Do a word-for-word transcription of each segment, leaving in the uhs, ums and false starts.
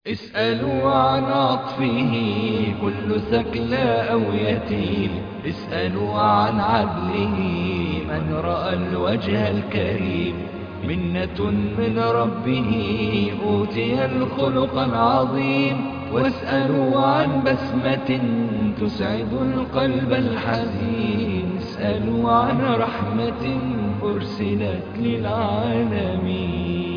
اسألوا عن عطفه كل ثكلى أو يتيم. اسألوا عن عدله من رأى الوجه الكريم. منة من ربه أوتي الخلق العظيم. واسألوا عن بسمة تسعد القلب الحزين. اسألوا عن رحمة أرسلت للعالمين.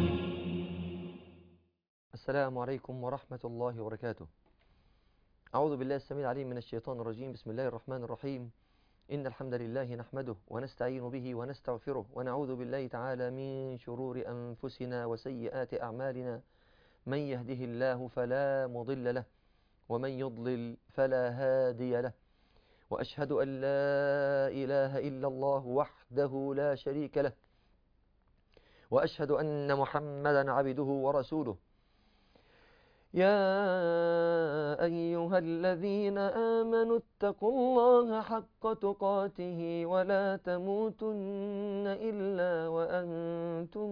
السلام عليكم ورحمة الله وبركاته. أعوذ بالله السميع العليم من الشيطان الرجيم. بسم الله الرحمن الرحيم. إن الحمد لله نحمده ونستعين به ونستغفره ونعوذ بالله تعالى من شرور أنفسنا وسيئات أعمالنا. من يهده الله فلا مضل له ومن يضلل فلا هادي له. وأشهد أن لا إله إلا الله وحده لا شريك له. وأشهد أن محمدا عبده ورسوله. يا أيها الذين آمنوا اتقوا الله حق تقاته ولا تموتن إلا وأنتم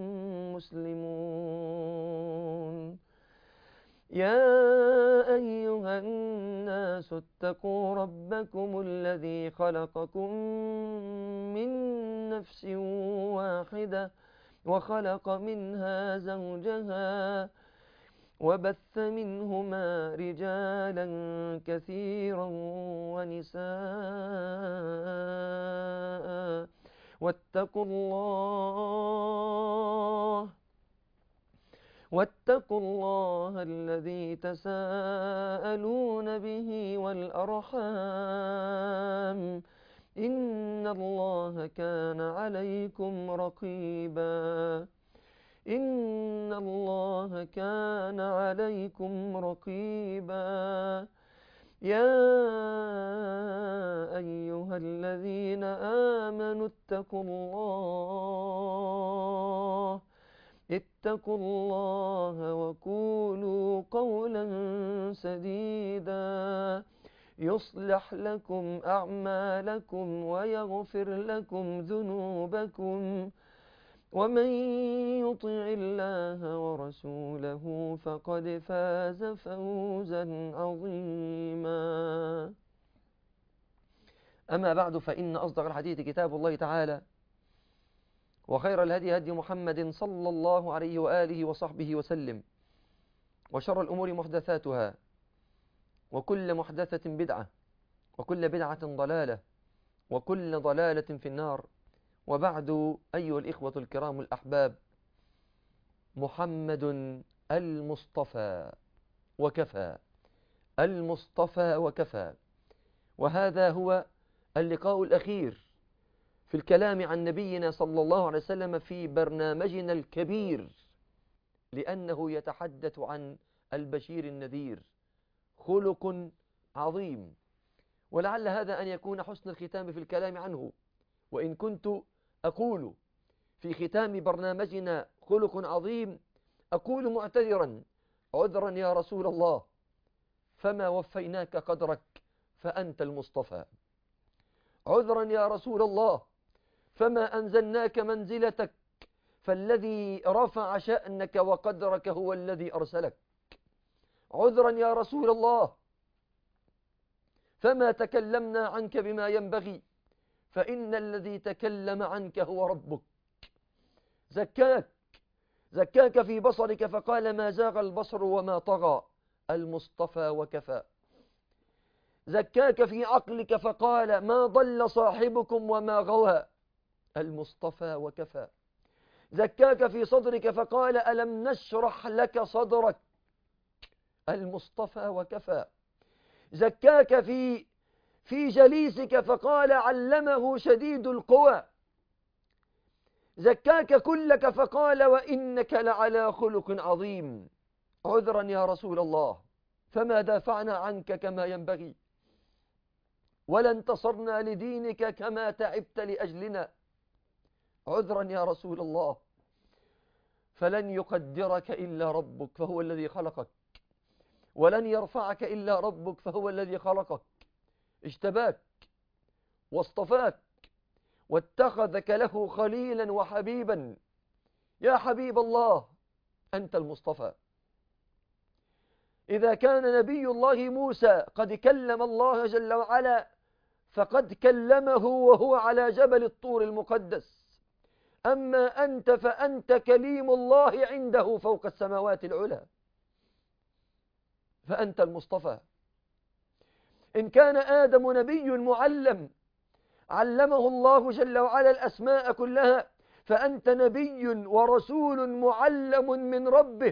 مسلمون. يا أيها الناس اتقوا ربكم الذي خلقكم من نفس واحدة وخلق منها زوجها وبث منهما رجالا كثيرا ونساء. واتقوا الله واتقوا الله الذي تساءلون به والأرحام إن الله كان عليكم رقيبا إن الله كان عليكم رقيبا. يا أيها الذين آمنوا اتقوا الله اتقوا الله وقولوا قولا سديدا يصلح لكم أعمالكم ويغفر لكم ذنوبكم. ومن يطع الله ورسوله فقد فاز فوزا عظيما. أما بعد، فإن أصدق الحديث كتاب الله تعالى، وخير الهدي هدي محمد صلى الله عليه وآله وصحبه وسلم، وشر الأمور محدثاتها، وكل محدثة بدعة، وكل بدعة ضلالة، وكل ضلالة في النار. وبعد، أيها الإخوة الكرام الأحباب، محمد المصطفى وكفى، المصطفى وكفى. وهذا هو اللقاء الأخير في الكلام عن نبينا صلى الله عليه وسلم في برنامجنا الكبير، لأنه يتحدث عن البشير النذير، خلق عظيم. ولعل هذا أن يكون حسن الختام في الكلام عنه. وإن كنت أقول في ختام برنامجنا خلق عظيم، أقول معتذرا: عذرا يا رسول الله، فما وفيناك قدرك فأنت المصطفى. عذرا يا رسول الله، فما أنزلناك منزلتك، فالذي رفع شأنك وقدرك هو الذي أرسلك. عذرا يا رسول الله، فما تكلمنا عنك بما ينبغي، فإن الذي تكلم عنك هو ربك. زكاك زكاك في بصرك فقال ما زاغ البصر وما طغى، المصطفى وكفى. زكاك في عقلك فقال ما ضل صاحبكم وما غوى، المصطفى وكفى. زكاك في صدرك فقال ألم نشرح لك صدرك، المصطفى وكفى. زكاك في في جليسك فقال علمه شديد القوى. زكاك كلك فقال وإنك لعلى خلق عظيم. عذرا يا رسول الله، فما دافعنا عنك كما ينبغي، ولا انتصرنا لدينك كما تعبت لأجلنا. عذرا يا رسول الله، فلن يقدرك إلا ربك فهو الذي خلقك، ولن يرفعك إلا ربك فهو الذي خلقك. اجتباك واصطفاك واتخذك له خليلا وحبيبا. يا حبيب الله، أنت المصطفى. إذا كان نبي الله موسى قد كلم الله جل وعلا فقد كلمه وهو على جبل الطور المقدس، أما أنت فأنت كليم الله عنده فوق السماوات العلى، فأنت المصطفى. إن كان آدم نبي معلم علمه الله جل وعلا الأسماء كلها، فأنت نبي ورسول معلم من ربه،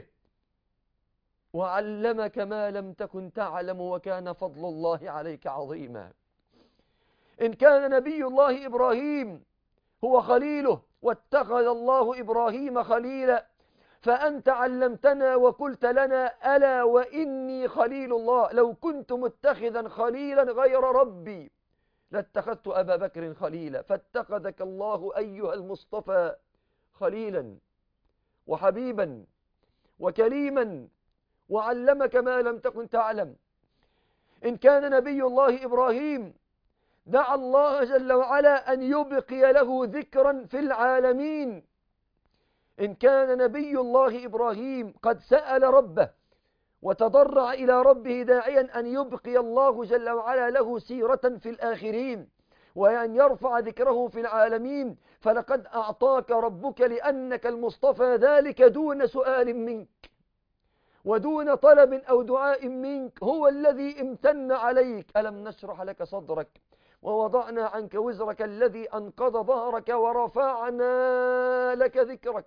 وعلمك ما لم تكن تعلم وكان فضل الله عليك عظيما. إن كان نبي الله إبراهيم هو خليله واتخذ الله إبراهيم خليلا، فأنت علمتنا وقلت لنا ألا وإني خليل الله، لو كنت متخذا خليلا غير ربي لاتخذت أبا بكر خليلا، فاتخذك الله أيها المصطفى خليلا وحبيبا وكريما وعلمك ما لم تكن تعلم. إن كان نبي الله إبراهيم دعا الله جل وعلا أن يبقي له ذكرا في العالمين، إن كان نبي الله إبراهيم قد سأل ربه وتضرع إلى ربه داعيا أن يبقي الله جل وعلا له سيرة في الآخرين وأن يرفع ذكره في العالمين، فلقد أعطاك ربك لأنك المصطفى ذلك دون سؤال منك ودون طلب أو دعاء منك، هو الذي امتن عليك. ألم نشرح لك صدرك ووضعنا عنك وزرك الذي أنقض ظهرك ورفعنا لك ذكرك،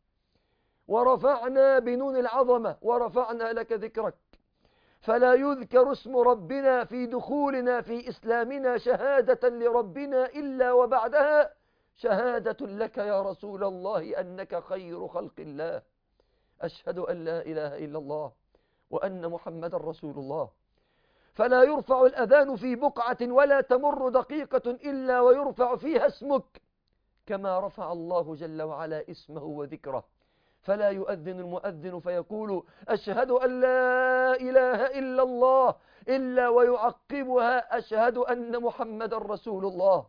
ورفعنا بنون العظمة ورفعنا لك ذكرك. فلا يذكر اسم ربنا في دخولنا في إسلامنا شهادة لربنا إلا وبعدها شهادة لك يا رسول الله أنك خير خلق الله، أشهد أن لا إله إلا الله وأن محمد رسول الله. فلا يرفع الأذان في بقعة ولا تمر دقيقة إلا ويرفع فيها اسمك كما رفع الله جل وعلا اسمه وذكره. فلا يؤذن المؤذن فيقول أشهد أن لا إله إلا الله إلا ويعقبها أشهد أن محمد رسول الله.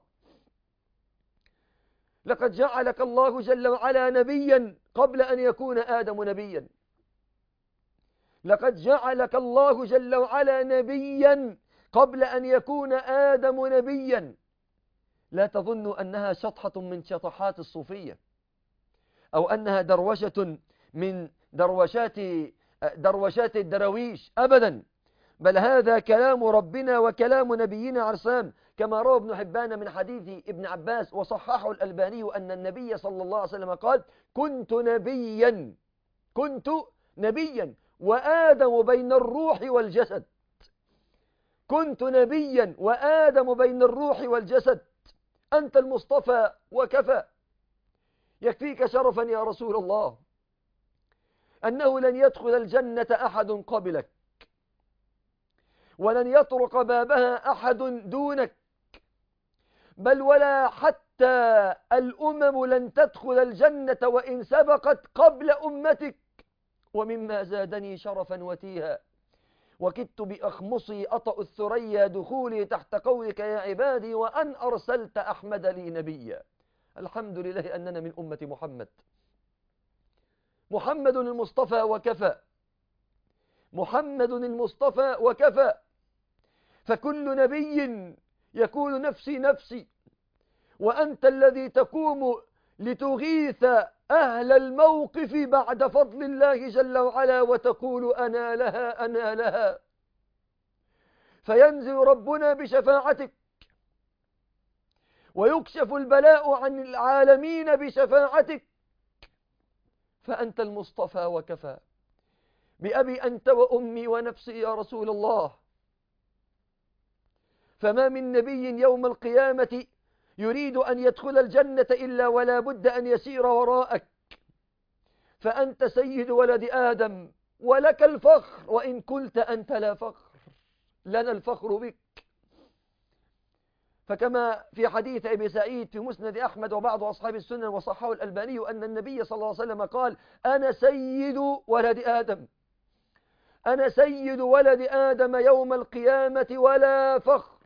لقد جعلك الله جل وعلا نبيا قبل أن يكون آدم نبيا، لقد جعلك الله جل وعلا نبيا قبل أن يكون آدم نبيا. لا تظن أنها شطحة من شطحات الصوفية أو أنها دروشة من دروشات دروشات الدرويش، أبدا، بل هذا كلام ربنا وكلام نبينا عليه السلام، كما روى ابن حبان من حديث ابن عباس وصححه الألباني أن النبي صلى الله عليه وسلم قال كنت نبيا كنت نبيا وآدم بين الروح والجسد، كنت نبيا وآدم بين الروح والجسد. أنت المصطفى وكفى. يكفيك شرفا يا رسول الله أنه لن يدخل الجنة أحد قبلك ولن يطرق بابها أحد دونك، بل ولا حتى الأمم لن تدخل الجنة وإن سبقت قبل أمتك. ومما زادني شرفا وتيها وكدت بأخمصي أطأ الثريا دخولي تحت قولك يا عبادي وأن أرسلت أحمد لي نبيا. الحمد لله أننا من أمة محمد. محمد المصطفى وكفى، محمد المصطفى وكفى. فكل نبي يقول نفسي نفسي، وأنت الذي تقوم لتغيث أهل الموقف بعد فضل الله جل وعلا وتقول أنا لها أنا لها، فينزل ربنا بشفاعتك ويكشف البلاء عن العالمين بشفاعتك، فأنت المصطفى وكفى. بأبي أنت وأمي ونفسي يا رسول الله، فما من نبي يوم القيامة يريد أن يدخل الجنة إلا ولا بد أن يسير وراءك، فأنت سيد ولد آدم ولك الفخر، وإن قلت أنت لا فخر لنا الفخر بك. فكما في حديث أبي سعيد في مسند أحمد وبعض أصحاب السنن وصححه الألباني أن النبي صلى الله عليه وسلم قال أنا سيد ولد آدم، أنا سيد ولد آدم يوم القيامة ولا فخر،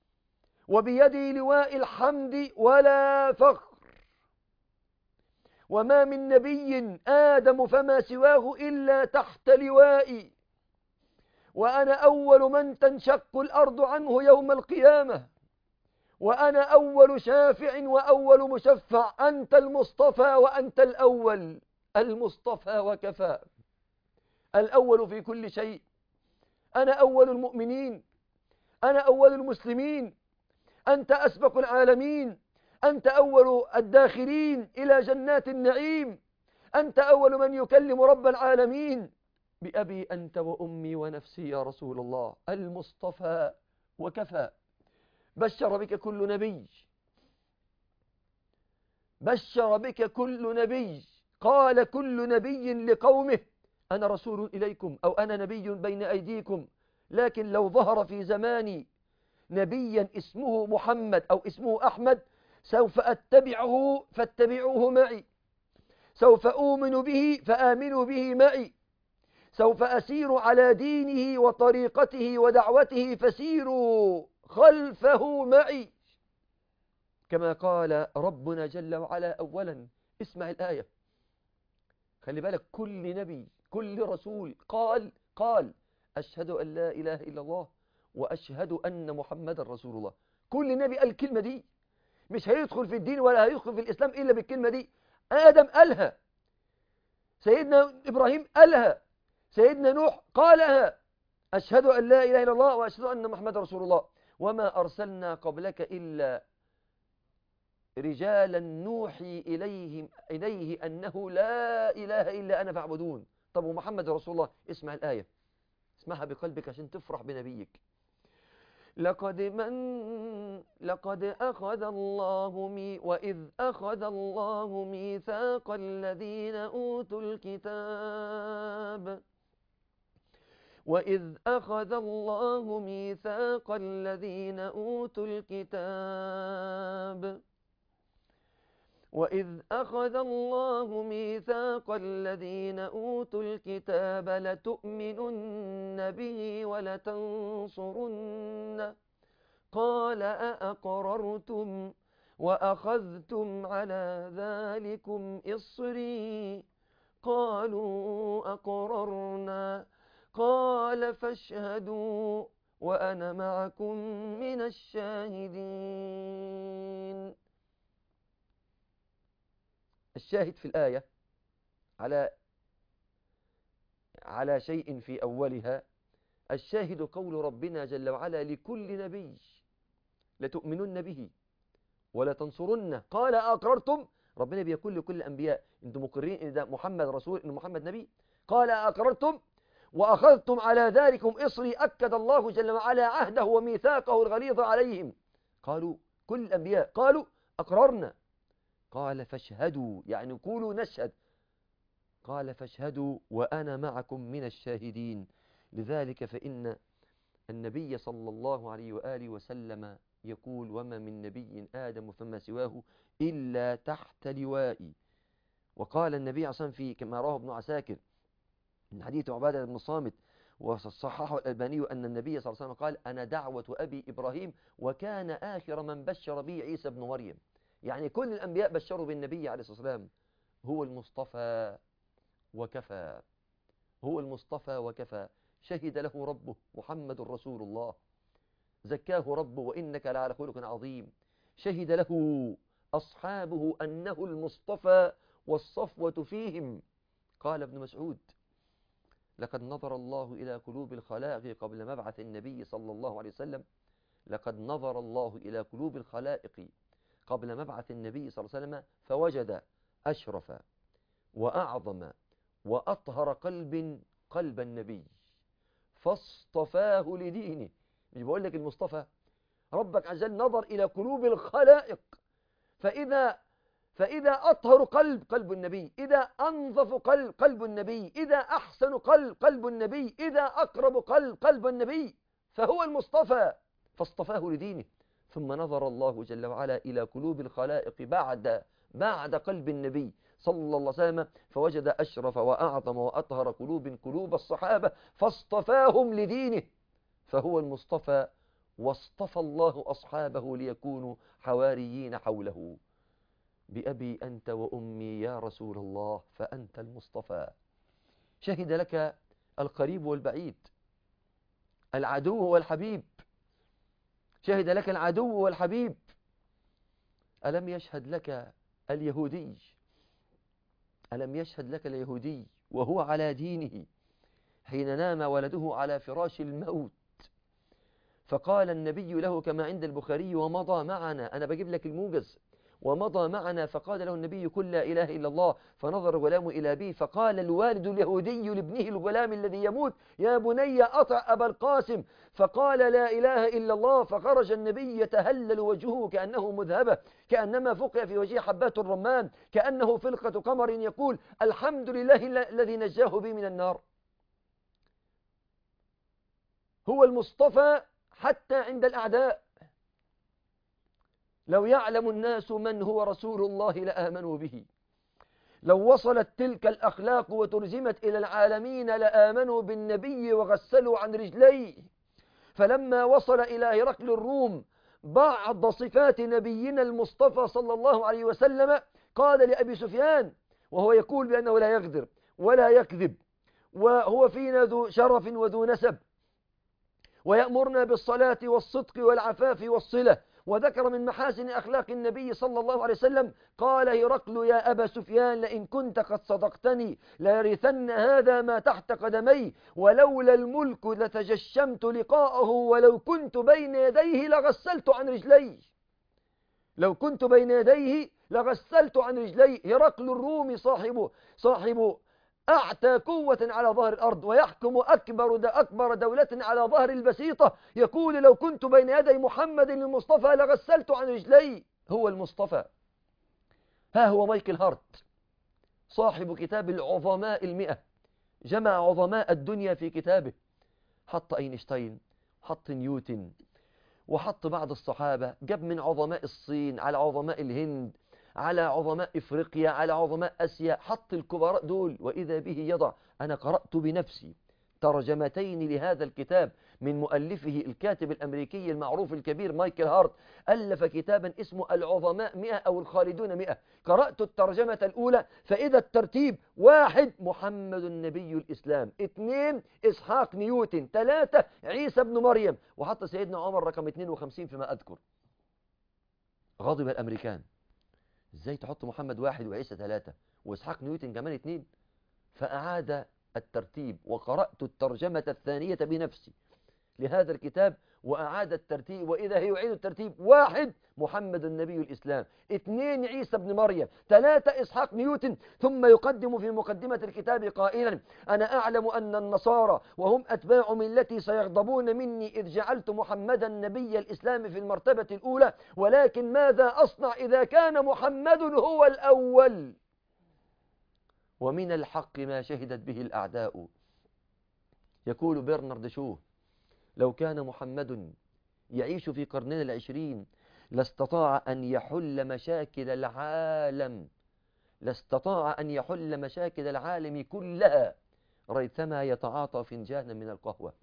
وبيدي لواء الحمد ولا فخر، وما من نبي آدم فما سواه إلا تحت لوائي، وأنا أول من تنشق الأرض عنه يوم القيامة، وأنا أول شافع وأول مشفع، أنت المصطفى وأنت الأول، المصطفى وكفى، الأول في كل شيء، أنا أول المؤمنين، أنا أول المسلمين، أنت أسبق العالمين، أنت أول الداخلين إلى جنات النعيم، أنت أول من يكلم رب العالمين، بأبي أنت وأمي ونفسي يا رسول الله، المصطفى وكفى. بشر بك كل نبي، بشر بك كل نبي، قال كل نبي لقومه أنا رسول إليكم أو أنا نبي بين أيديكم، لكن لو ظهر في زماني نبيا اسمه محمد أو اسمه أحمد سوف أتبعه فاتبعوه معي، سوف أؤمن به فآمنوا به معي، سوف أسير على دينه وطريقته ودعوته فسيروا خلفه معي، كما قال ربنا جل وعلا. أولا اسمع الآية، خلي بالك، كل نبي كل رسول قال قال أشهد أن لا إله إلا الله وأشهد أن محمد رسول الله. كل نبي قال الكلمة دي، مش هيدخل في الدين ولا هيدخل في الإسلام إلا بالكلمة دي. آدم قالها، سيدنا إبراهيم قالها، سيدنا نوح قالها، أشهد أن لا إله إلا الله وأشهد أن محمد رسول الله. وما أرسلنا قبلك إلا رجالا نوحي إليهم إليه أنه لا إله إلا أنا فاعبدون. طب ومحمد رسول الله؟ اسمع الآية، اسمعها بقلبك عشان تفرح بنبيك. لقد من لقد أخذ الله مي وإذ أخذ الله ميثاق الذين أوتوا الكتاب وإذ أخذ الله ميثاق الذين أوتوا الكتاب وإذ أخذ الله ميثاق الذين أوتوا الكتاب لتؤمنن به ولتنصرنه قال أأقررتم وأخذتم على ذلكم إصري قالوا أقررنا قال فاشهدوا وأنا معكم من الشاهدين. الشاهد في الآية على على شيء في أولها، الشاهد قول ربنا جل وعلا لكل نبي لتؤمنن به ولتنصرنه قال أقررتم. ربنا بيقول لكل الأنبياء أنتم مقرين إن ده محمد رسول، إن محمد نبي؟ قال أقررتم وأخذتم على ذلكم إصري، أكد الله جل وعلا عهده وميثاقه الغليظ عليهم. قالوا كل الأنبياء قالوا أقررنا، قال فاشهدوا يعني قولوا نشهد، قال فاشهدوا وأنا معكم من الشاهدين. لذلك فإن النبي صلى الله عليه وآله وسلم يقول وما من نبي آدم فما سواه إلا تحت لوائي. وقال النبي عليه الصلاة والسلام في كما رواه ابن عساكر من حديث عبادة بن الصامت وصححه الألباني أن النبي صلى الله عليه وسلم قال أنا دعوة أبي إبراهيم وكان آخر من بشر به عيسى بن مريم. يعني كل الأنبياء بشروا بالنبي عليه الصلاة والسلام. هو المصطفى وكفى، هو المصطفى وكفى، شهد له ربه محمد رسول الله، زكاه ربه وإنك لعلى خلق عظيم، شهد له أصحابه أنه المصطفى والصفوة فيهم. قال ابن مسعود لقد نظر الله إلى قلوب الخلائق قبل مبعث النبي صلى الله عليه وسلم، لقد نظر الله إلى قلوب الخلائق قبل مبعث النبي صلى الله عليه وسلم فوجد أشرف وأعظم وأطهر قلب قلب النبي فاصطفاه لدينه. مش بقول لك المصطفى؟ ربك عز وجل نظر إلى قلوب الخلائق، فإذا فإذا أطهر قلب قلب النبي، إذا أنظف قلب قلب النبي، إذا أحسن قلب قلب النبي، إذا أقرب قلب قلب النبي، فهو المصطفى فاصطفاه لدينه. ثم نظر الله جل وعلا إلى قلوب الخلائق بعد بعد قلب النبي صلى الله عليه وسلم فوجد أشرف وأعظم وأطهر قلوب قلوب الصحابة فاصطفاهم لدينه، فهو بأبي أنت وأمي يا رسول الله فأنت المصطفى. شهد لك القريب والبعيد، العدو والحبيب، شهد لك العدو والحبيب. ألم يشهد لك اليهودي ألم يشهد لك اليهودي وهو على دينه حين نام ولده على فراش الموت، فقال النبي له كما عند البخاري ومضى معنا، أنا بجيب لك الموجز، ومضى معنا، فقال له النبي قل لا إله إلا الله، فنظر الغلام إلى أبيه، فقال الوالد اليهودي لابنه الغلام الذي يموت يا بني أطع أبا القاسم، فقال لا إله إلا الله، فخرج النبي يتهلل وجهه كأنه مذهبة، كأنما فقع في وجهه حبات الرمان، كأنه فلقة قمر، يقول الحمد لله الذي نجاه بي من النار. هو المصطفى حتى عند الأعداء. لو يعلم الناس من هو رسول الله لآمنوا به، لو وصلت تلك الأخلاق وترجمت إلى العالمين لآمنوا بالنبي وغسلوا عن رجليه. فلما وصل إلى هرقل الروم بعض صفات نبينا المصطفى صلى الله عليه وسلم، قال لأبي سفيان وهو يقول بأنه لا يغدر ولا يكذب وهو فينا ذو شرف وذو نسب ويأمرنا بالصلاة والصدق والعفاف والصلة، وذكر من محاسن أخلاق النبي صلى الله عليه وسلم، قال هرقل يا أبا سفيان لئن كنت قد صدقتني ليرثن هذا ما تحت قدمي، ولولا الملك لتجشمت لقاءه، ولو كنت بين يديه لغسلت عن رجلي. لو كنت بين يديه لغسلت عن رجلي. هرقل الرومي صاحبه صاحب أعتى قوة على ظهر الأرض، ويحكم أكبر أكبر دولة على ظهر البسيطة، يقول لو كنت بين يدي محمد المصطفى لغسلت عن رجلي. هو المصطفى. ها هو مايكل هارت صاحب كتاب العظماء المئة، جمع عظماء الدنيا في كتابه، حط أينشتاين، حط نيوتن، وحط بعض الصحابة، جاب من عظماء الصين على عظماء الهند على عظماء إفريقيا على عظماء آسيا، حط الكبراء دول، وإذا به يضع. أنا قرأت بنفسي ترجمتين لهذا الكتاب من مؤلفه الكاتب الأمريكي المعروف الكبير مايكل هارت، ألف كتابا اسمه العظماء مئة أو الخالدون مئة. قرأت الترجمة الأولى فإذا الترتيب: واحد محمد النبي الإسلام، اثنين إسحاق نيوتن، ثلاثة عيسى بن مريم، وحط سيدنا عمر رقم اثنين وخمسين فيما أذكر. غضب الأمريكان، ازاي تحط محمد واحد وعيسى ثلاثة وإسحاق نيوتن كمان اثنين؟ فأعاد الترتيب، وقرأت الترجمة الثانية بنفسي لهذا الكتاب وأعاد الترتيب، وإذا هي يعيد الترتيب: واحد محمد النبي الإسلام، اثنين عيسى بن مريم، ثلاثة إسحاق نيوتن. ثم يقدم في مقدمة الكتاب قائلا: أنا أعلم أن النصارى وهم أتباع ملتي سيغضبون مني إذ جعلت محمدا نبي الإسلام في المرتبة الأولى، ولكن ماذا أصنع إذا كان محمد هو الأول؟ ومن الحق ما شهدت به الأعداء. يقول برنارد شو: لو كان محمد يعيش في قرننا العشرين لاستطاع أن يحل مشاكل العالم لاستطاع أن يحل مشاكل العالم كلها ريثما يتعاطى فنجانا من القهوة.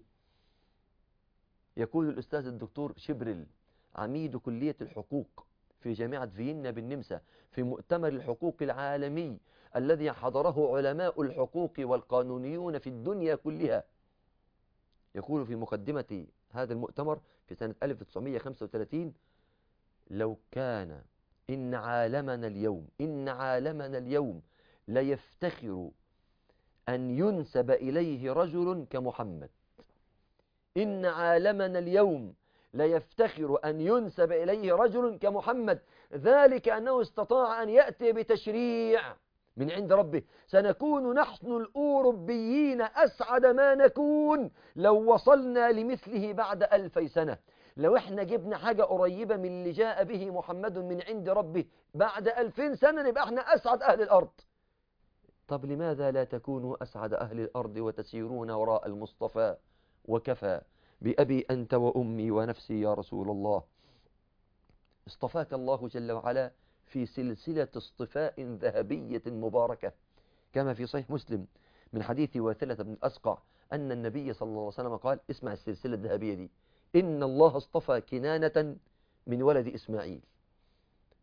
يقول الأستاذ الدكتور شبرل عميد كلية الحقوق في جامعة فيينا بالنمسا في مؤتمر الحقوق العالمي الذي حضره علماء الحقوق والقانونيون في الدنيا كلها، يقول في مقدمة هذا المؤتمر في سنة ألف وتسعمئة وخمسة وثلاثين: لو كان إن عالمنا اليوم إن عالمنا اليوم ليفتخر أن ينسب إليه رجل كمحمد. إن عالمنا اليوم ليفتخر أن ينسب إليه رجل كمحمد، ذلك أنه استطاع أن يأتي بتشريع من عند ربه. سنكون نحن الأوروبيين أسعد ما نكون لو وصلنا لمثله بعد ألفي سنة. لو احنا جبنا حاجة قريبة من اللي جاء به محمد من عند ربه بعد ألفين سنة نبقى احنا أسعد أهل الأرض. طب لماذا لا تكونوا أسعد أهل الأرض وتسيرون وراء المصطفى؟ وكفى بأبي أنت وأمي ونفسي يا رسول الله. اصطفاك الله جل وعلا في سلسلة اصطفاء ذهبية مباركة، كما في صحيح مسلم من حديث واثلة بن الأسقع أن النبي صلى الله عليه وسلم قال: اسمع السلسلة الذهبية دي: إن الله اصطفى كنانة من ولد إسماعيل،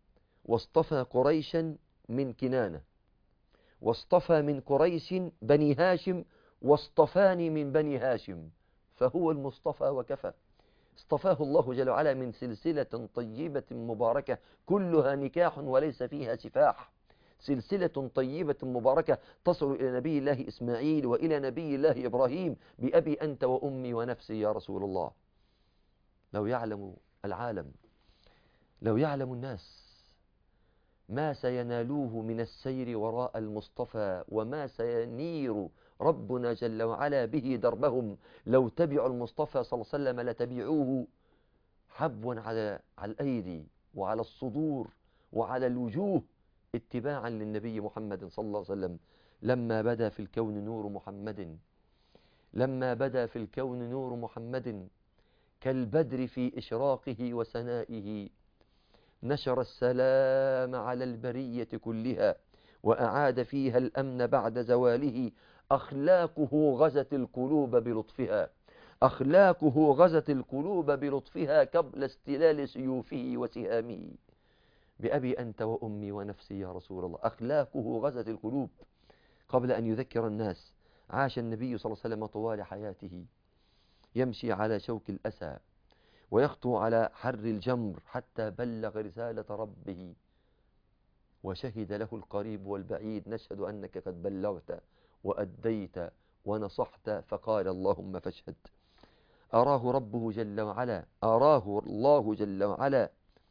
واصطفى قريشا من كنانة، واصطفى من قريش بني هاشم، واصطفاني من بني هاشم، فهو المصطفى وكفى. اصطفاه الله جل وعلا من سلسلة طيبة مباركة كلها نكاح وليس فيها سفاح، سلسلة طيبة مباركة تصل إلى نبي الله إسماعيل وإلى نبي الله إبراهيم، بأبي أنت وأمي ونفسي يا رسول الله. لو يعلم العالم، لو يعلم الناس ما سينالوه من السير وراء المصطفى، وما سينير ربنا جل وعلا به دربهم لو تبعوا المصطفى صلى الله عليه وسلم، لتبعوه حبوا على على الأيدي وعلى الصدور وعلى الوجوه اتباعا للنبي محمد صلى الله عليه وسلم. لما بدا في الكون نور محمد، لما بدا في الكون نور محمد كالبدر في إشراقه وسنائه، نشر السلام على البرية كلها وأعاد فيها الأمن بعد زواله. أخلاقه غزت القلوب بلطفها، أخلاقه غزت القلوب بلطفها قبل استلال سيوفه وسهامه. بأبي أنت وأمي ونفسي يا رسول الله. أخلاقه غزت القلوب قبل أن يذكر الناس. عاش النبي صلى الله عليه وسلم طوال حياته يمشي على شوك الأسى ويخطو على حر الجمر حتى بلغ رسالة ربه، وشهد له القريب والبعيد نشهد أنك قد بلغت وأديت ونصحت، فقال اللهم فاشهد. أراه ربه جل وعلا، أراه الله جل وعلا،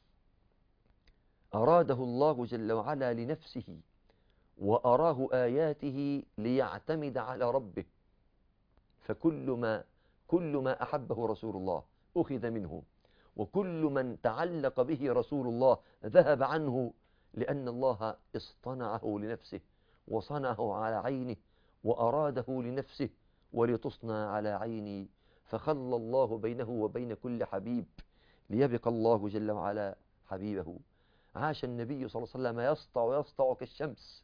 أراده الله جل وعلا لنفسه، وأراه آياته ليعتمد على ربه. فكل ما كل ما أحبه رسول الله أخذ منه، وكل من تعلق به رسول الله ذهب عنه، لأن الله اصطنعه لنفسه وصنعه على عينه وأراده لنفسه ولتصنع على عيني، فخلى الله بينه وبين كل حبيب ليبقى الله جل وعلا حبيبه. عاش النبي صلى الله عليه وسلم يسطع ويسطع كالشمس،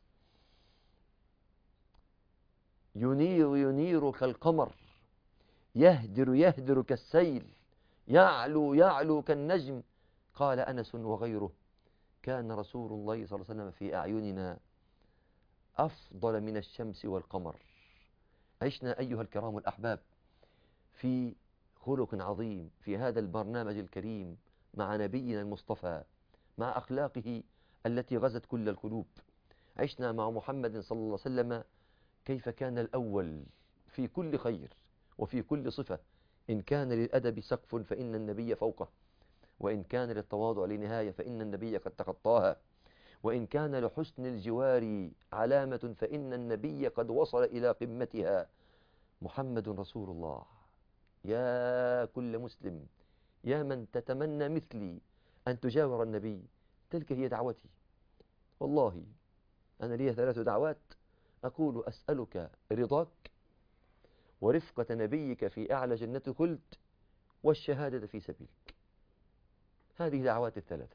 ينير ينير كالقمر، يهدر يهدر كالسيل، يعلو يعلو كالنجم. قال أنس وغيره: كان رسول الله صلى الله عليه وسلم في أعيننا أفضل من الشمس والقمر. عشنا أيها الكرام الأحباب في خلق عظيم في هذا البرنامج الكريم مع نبينا المصطفى، مع أخلاقه التي غزت كل القلوب. عشنا مع محمد صلى الله عليه وسلم كيف كان الأول في كل خير وفي كل صفة. إن كان للأدب سقف فإن النبي فوقه، وإن كان للتواضع لنهاية فإن النبي قد تخطاها، وإن كان لحسن الجوار علامة فإن النبي قد وصل إلى قمتها. محمد رسول الله. يا كل مسلم، يا من تتمنى مثلي أن تجاور النبي، تلك هي دعوتي. والله أنا لي ثلاث دعوات، أقول: أسألك رضاك، ورفقة نبيك في أعلى جنة الخلد، والشهادة في سبيلك. هذه دعوات الثلاثة،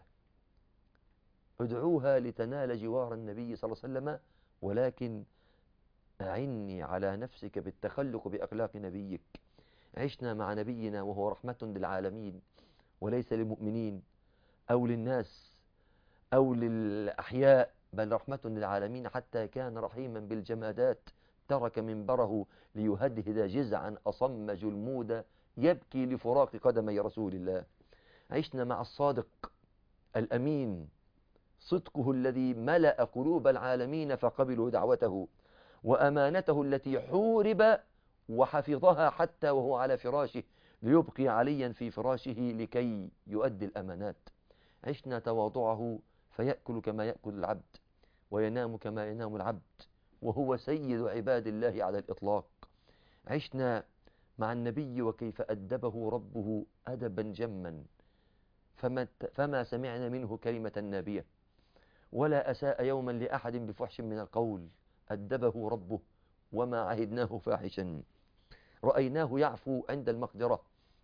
ادعوها لتنال جوار النبي صلى الله عليه وسلم، ولكن أعني على نفسك بالتخلق بأخلاق نبيك. عشنا مع نبينا وهو رحمة للعالمين وليس للمؤمنين أو للناس أو للأحياء، بل رحمة للعالمين، حتى كان رحيما بالجمادات. ترك منبره ليهدهد جزعا أصم جلمودا يبكي لفراق قدمي رسول الله. عشنا مع الصادق الأمين، صدقه الذي ملأ قلوب العالمين فقبلوا دعوته، وأمانته التي حورب وحفظها حتى وهو على فراشه، ليبقي عليا في فراشه لكي يؤدي الأمانات. عشنا تواضعه، فيأكل كما يأكل العبد وينام كما ينام العبد، وهو سيد عباد الله على الإطلاق. عشنا مع النبي وكيف أدبه ربه أدبا جما، فما, فما سمعنا منه كلمة نابية، ولا أساء يوما لأحد بفحش من القول. أدبه ربه وما عهدناه فاحشا. رأيناه يعفو عند المقدرة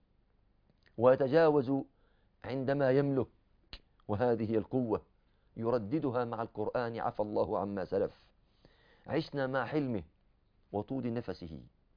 ويتجاوز عندما يملك، وهذه هي القوة، يرددها مع القرآن: عفى الله عما سلف. عشنا مع حلمه وطول نفسه،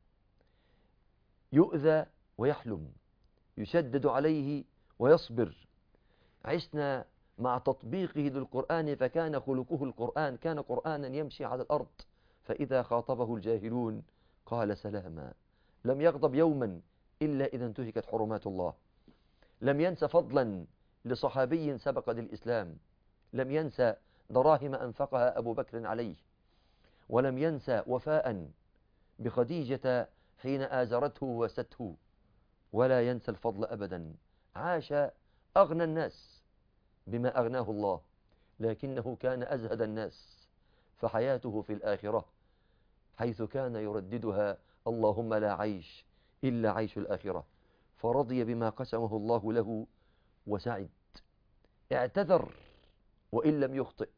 يؤذى ويحلم، يشدد عليه ويصبر. عشنا مع تطبيقه للقرآن فكان خلقه القرآن، كان قرآنا يمشي على الأرض، فإذا خاطبه الجاهلون قال سلاما. لم يغضب يوما إلا إذا انتهكت حرمات الله. لم ينس فضلا لصحابي سبق للإسلام، لم ينسى دراهم أنفقها أبو بكر عليه، ولم ينسى وفاء بخديجة حين آزرته وسته، ولا ينسى الفضل أبدا. عاش أغنى الناس بما أغناه الله، لكنه كان أزهد الناس، فحياته في الآخرة حيث كان يرددها: اللهم لا عيش إلا عيش الآخرة. فرضي بما قسمه الله له وسعد. اعتذر وإن لم يخطئ،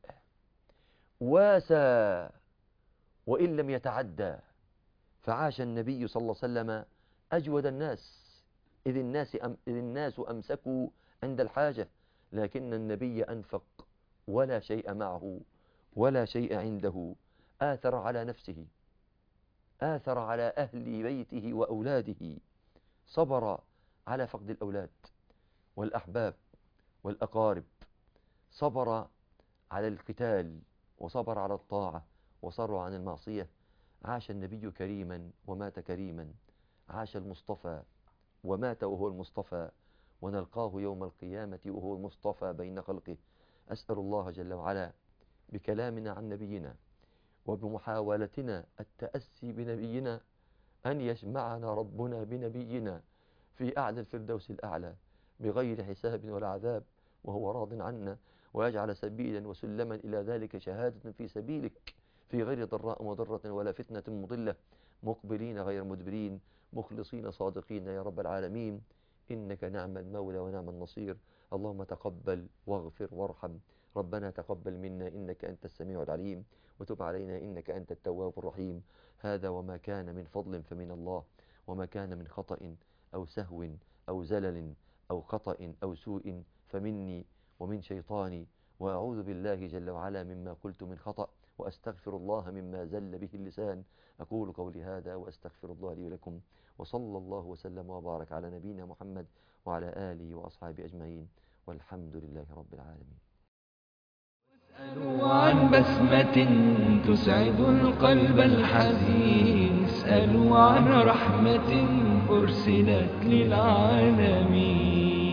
واسى وإن لم يتعدى. فعاش النبي صلى الله عليه وسلم أجود الناس، إذ الناس, أم إذ الناس أمسكوا عند الحاجة، لكن النبي أنفق ولا شيء معه ولا شيء عنده. آثر على نفسه، آثر على أهل بيته وأولاده، صبر على فقد الأولاد والأحباب والأقارب، صبر على القتال، وصبر على الطاعة، وصبر عن المعصية. عاش النبي كريما ومات كريما، عاش المصطفى ومات وهو المصطفى، ونلقاه يوم القيامة وهو المصطفى بين خلقه. أسأل الله جل وعلا بكلامنا عن نبينا وبمحاولتنا التأسي بنبينا أن يجمعنا ربنا بنبينا في أعلى الفردوس الأعلى بغير حساب ولا عذاب وهو راض عنا، ويجعل سبيلا وسلما إلى ذلك شهادة في سبيلك في غير ضراء مضرة ولا فتنة مضلة، مقبلين غير مدبرين، مخلصين صادقين يا رب العالمين. إنك نعم المولى ونعم النصير. اللهم تقبل واغفر وارحم. ربنا تقبل منا إنك أنت السميع العليم، وتب علينا إنك أنت التواب الرحيم. هذا وما كان من فضل فمن الله، وما كان من خطأ أو سهو أو زلل أو خطأ أو سوء فمني ومن شيطاني، وأعوذ بالله جل وعلا مما قلت من خطأ، وأستغفر الله مما زل به اللسان. أقول قولي هذا وأستغفر الله لي ولكم، وصلى الله وسلم وبارك على نبينا محمد وعلى آله وأصحابه أجمعين، والحمد لله رب العالمين. اسألوا عن بسمة تسعد القلب الحزين، اسألوا عن رحمة أرسلت للعالمين.